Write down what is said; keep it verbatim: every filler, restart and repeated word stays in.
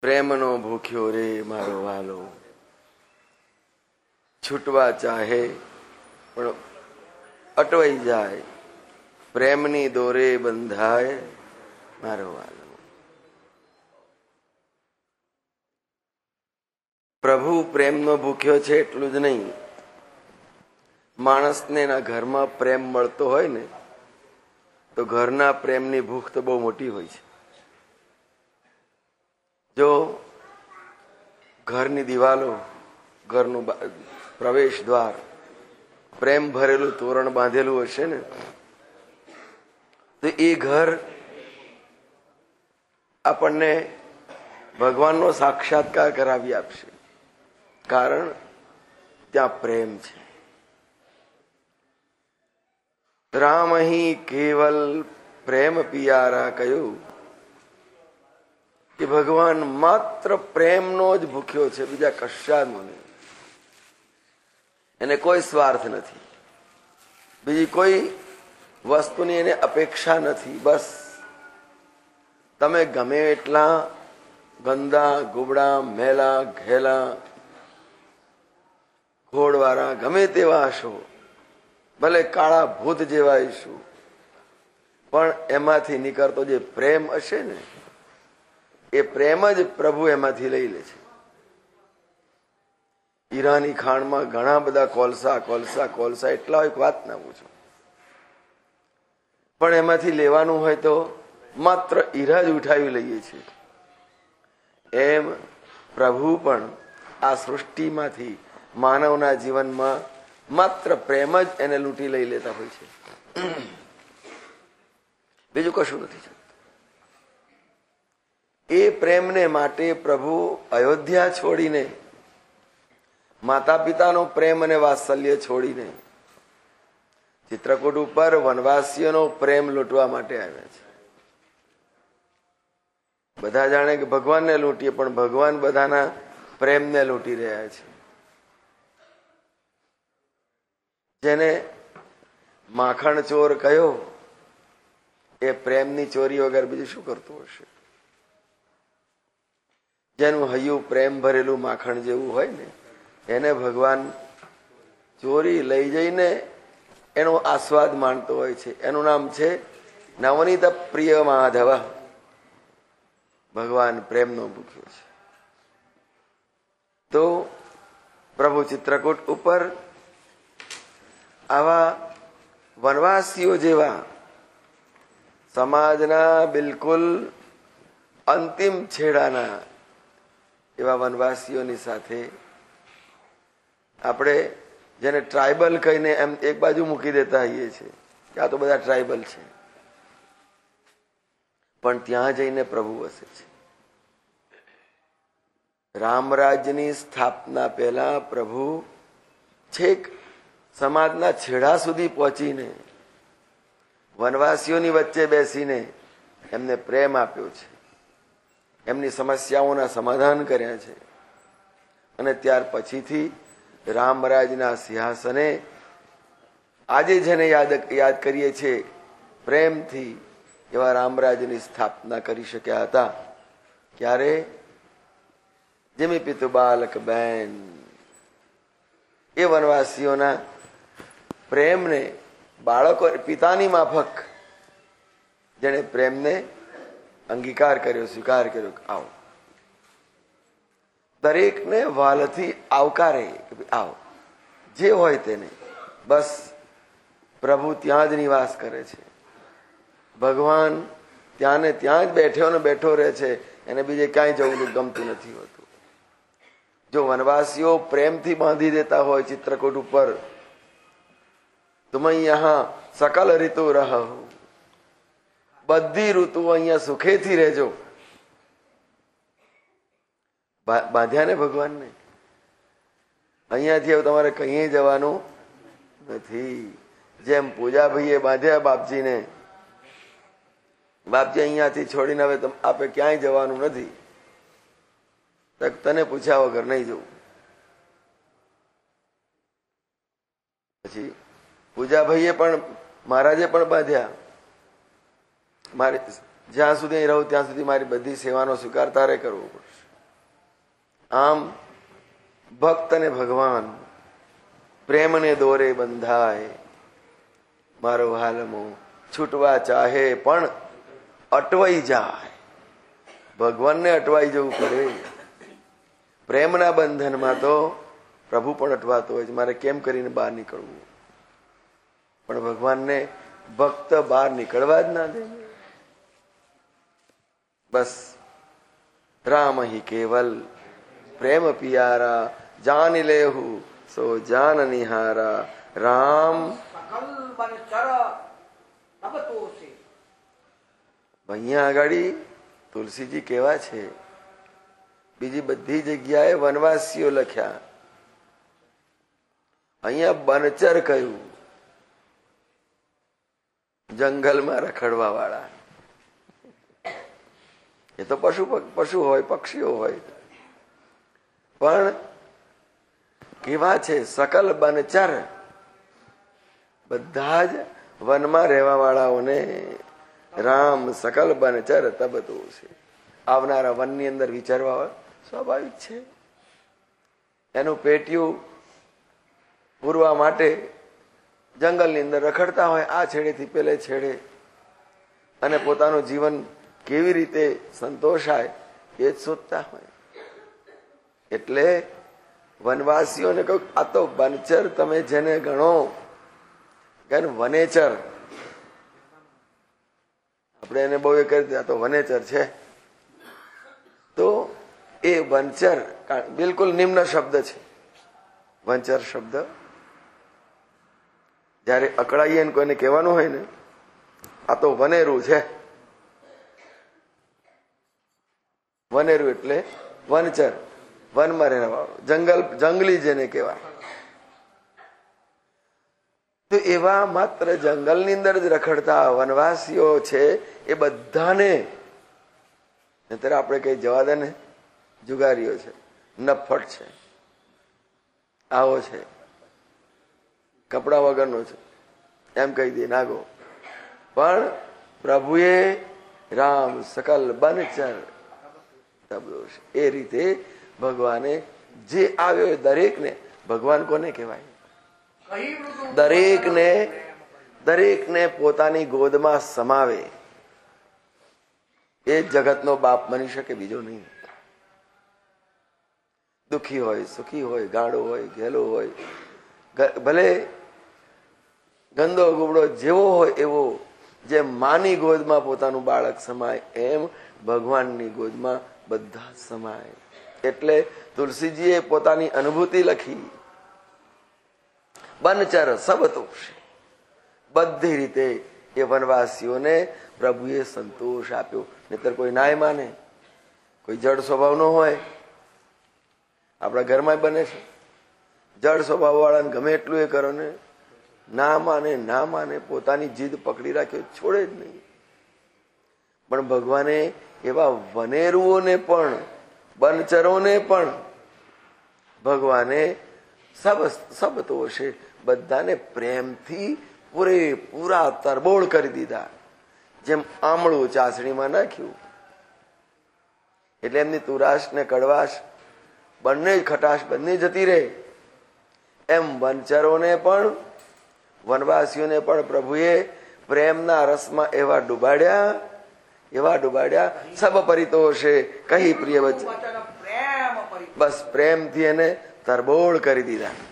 પ્રેમનો ભૂખ્યો રે મારો વાલો, છૂટવા ચાહે પણ અટવાઈ જાય, પ્રેમની દોરે બંધાય મારો વાલો. પ્રભુ પ્રેમનો ભૂખ્યો છે એટલું જ નહીં, માણસને એના ઘરમાં પ્રેમ મળતો હોય ને તો ઘરના પ્રેમની ભૂખ તો બહુ મોટી હોય છે. જો ઘરની દિવાલો, ઘરનું પ્રવેશ દ્વાર પ્રેમ ભરેલું તોરણ બાંધેલું હશે ને તો એ ઘર આપણને ભગવાનનો સાક્ષાત્કાર કરાવી આપશે, કારણ ત્યાં પ્રેમ છે. રામ અહીં કેવલ પ્રેમ પિયારા કહ્યું કે ભગવાન માત્ર પ્રેમનો જ ભૂખ્યો છે, બીજા કશાનો નહીં. એને કોઈ સ્વાર્થ નથી, બીજી કોઈ વસ્તુની એને અપેક્ષા નથી. બસ તમે ગમે એટલા ગંદા ગુબડા મેલા ઘેલા ઘોડવાળા ગમે તેવા હશો, ભલે કાળા ભૂત જેવા હશું, પણ એમાંથી નીકળતો જે પ્રેમ હશે ને એ પ્રેમ જ પ્રભુ એમાંથી લઈ લે છે. હીરાની ખાણમાં ઘણા બધા કોલસા કોલસા કોલસા એટલા હોય વાત ના પૂછો, પણ એમાંથી લેવાનું હોય તો માત્ર હીરા જ ઉઠાવી લઈએ છીએ. એમ પ્રભુ પણ આ સૃષ્ટિમાંથી માનવના જીવનમાં માત્ર પ્રેમ જ એને લૂંટી લઈ લેતા હોય છે, બીજું કશું નથી. એ પ્રેમને માટે પ્રભુ અયોધ્યા છોડીને, માતા પિતાનો પ્રેમ અને વાત્સલ્ય છોડીને ચિત્રકૂટ ઉપર વનવાસીઓનો પ્રેમ લૂંટવા માટે આવ્યા છે. બધા જાણે કે ભગવાનને લૂંટીએ, પણ ભગવાન બધાના પ્રેમને લૂંટી રહ્યા છે. જેને માખણ ચોર કહ્યો એ પ્રેમની ચોરી વગર બીજું શું કરતું હશે? જેનું હૈયું પ્રેમ ભરેલું માખણ જેવું હોય ને એને ભગવાન ચોરી લઈ જઈને એનો આસ્વાદ માણતો હોય છે. એનું નામ છે નવનીત પ્રિય માધવ. ભગવાન પ્રેમનો ભૂખ્યો છે. તો પ્રભુ ચિત્રકૂટ ઉપર આવા વનવાસીઓ જેવા સમાજના બિલકુલ અંતિમ છેડાના એવા વનવાસીઓની સાથે આપણે જેને ટ્રાઇબલ કહીને એમ એક બાજુ મૂકી દેતા હોઈએ છીએ કે આ તો બધા ટ્રાઇબલ છે, પણ ત્યાં જઈને પ્રભુ વસે છે. રામરાજ્યની સ્થાપના પહેલા પ્રભુ છેક સમાજના છેડા સુધી પહોંચીને વનવાસીઓની વચ્ચે બેસીને એમને પ્રેમ આપ્યો છે, એમની સમસ્યાઓના સમાધાન કર્યા છે. અને ત્યાર પછીથી રામરાજના સિંહાસને આજે જેને યાદ યાદ કરીએ છીએ પ્રેમથી, એવા રામરાજની સ્થાપના કરી શક્યા હતા. ક્યારે? જેમી પિતુ બાલક બેન એ વનવાસીઓના પ્રેમને બાળકો પિતાની માફક જેને પ્રેમને અંગીકાર કર્યો, સ્વીકાર કર્યો. આવો દરેકને વાલથી આવકારે કે આવો, જે હોય તેને. બસ પ્રભુ ત્યાં જ નિવાસ કરે છે. ભગવાન ત્યાં ને ત્યાં જ બેઠો ને બેઠો રહે છે, એને બીજે ક્યાંય જવું ગમતું નથી હોતું. જો વનવાસીઓ પ્રેમથી બાંધી દેતા હોય ચિત્રકૂટ ઉપર, તુમ અહીંયા સકલ ઋતુ રહો, બધી ઋતુઓ અહીંયા સુખેથી રહેજો. બાંધ્યા ને ભગવાનને, અહીંયાથી હવે તમારે કहीं જવાનું નથી. જેમ પૂજા ભાઈએ બાંધ્યા બાપજીને, બાપજી અહીંયાથી છોડીને હવે આપે ક્યાંય જવાનું નથી, તને પૂછ્યા વગર નહીં જવું. પછી પૂજા ભાઈએ પણ મહારાજે પણ બાંધ્યા, મારે જ્યાં સુધી રહું ત્યાં સુધી મારી બધી સેવાનો સ્વીકાર તારે કરવો પડશે. આમ ભક્ત ને ભગવાન પ્રેમને દોરે બંધાય. મારો હાલમો છૂટવા ચાહે પણ અટવાઈ જાય. ભગવાનને અટવાઈ જવું પડે. પ્રેમના બંધનમાં તો પ્રભુ પણ અટવાતો હોય છે, મારે કેમ કરીને બહાર નીકળવું. પણ ભગવાનને ભક્ત બહાર નીકળવા જ ના દે. બસ રામ હિ કેવલ પ્રેમ પિયારા જાન લેહુ સો જાન નિહારા. રામ અહીંયા આગળ તુલસીજી કેવા છે, બીજી બધી જગ્યાએ વનવાસીઓ લખ્યા, અહીંયા બનચર કહ્યું, જંગલમાં રખડવા વાળા. એ તો પશુ પશુ હોય, પક્ષીઓ હોય, પણ કેવા છે સકલ બનચર. બધા જ વનમાં રહેવા વાળાઓને રામ સકલ બનચર તબતો છે. આવનારા વનની અંદર વિચારવા સ્વાભાવિક છે. એનું પેટીયું પૂરવા માટે જંગલની અંદર રખડતા હોય, આ છેડેથી પેલે છેડે, અને પોતાનું જીવન કેવી રીતે સંતોષાય એ જ શોધતા હોય. એટલે વનવાસીઓને કહ્યું આ તો બનચર તમે જેને ગણો, કે વનેચર આપણે એને બહુ એ કરી આ તો વનેચર છે, તો એ વનચર બિલકુલ નિમ્ન શબ્દ છે. વંચર શબ્દ જયારે અકળાઈએ ને કોઈને કહેવાનું હોય ને, આ તો વનેરું છે. વનેરું એટલે વનચર, વનમાં રહેવા વાળો, જંગલ જંગલી જેને કહેવાય. તો એવા માત્ર જંગલની અંદર જ રખડતા વનવાસીઓ છે એ બધાને, અત્યારે આપણે કઈ જવા દે ને, જુગારીઓ છે, નફટ છે, આવો છે, કપડા વગરનો છે, એમ કહી દે નાગો. પણ પ્રભુએ રામ સકલ બનચર તબદોષ, એ રીતે ભગવાને જે આવ્યો દરેકને, ભગવાન કોને કહેવાય? દરેકને દરેકને પોતાની ગોદમાં સમાવે. એ જગતનો બાપ બની શકે, બીજો નહીં. દુઃખી હોય, સુખી હોય, ગાંડો હોય, ઘેલો હોય, ભલે ગંદો ગુબડો જેવો હોય એવો, જેમ માની ગોદમાં પોતાનું બાળક સમાય, એમ ભગવાનની ગોદમાં બધા સમાય. એટલે તુલસીજીએ પોતાની અનુભૂતિ લખી. બનચર સબ તોષ, બધી રીતે એ વનવાસીઓને પ્રભુએ સંતોષ આપ્યો. નહીતર કોઈ નાય માને, કોઈ જડ સ્વભાવ નો હોય. આપણા ઘરમાં બને છે, જડ સ્વભાવ વાળાને ગમે એટલું એ કરો ને, ના માને ના માને, પોતાની જીદ પકડી રાખ્યો, છોડે જ નહીં. પણ ભગવાને એવા વનેરુઓને પણ, બનચરોને પણ ભગવાને સબ સબ તોષે, બધાને પ્રેમથી પૂરેપૂરા તરબોળ કરી દીધા. જેમ આમળું ચાસણીમાં નાખ્યું એટલે એમની તુરાશ ને કડવાશ બંને ખટાશ બંને જતી રહે, એમ વનચરોને પણ વનવાસીઓને પણ પ્રભુએ પ્રેમના રસમાં એવા ડુબાડ્યા, એવા ડુબાડ્યા. સબ પરિતોષે કહી પ્રિય વચન, બસ પ્રેમથી એને તરબોળ કરી દીધા.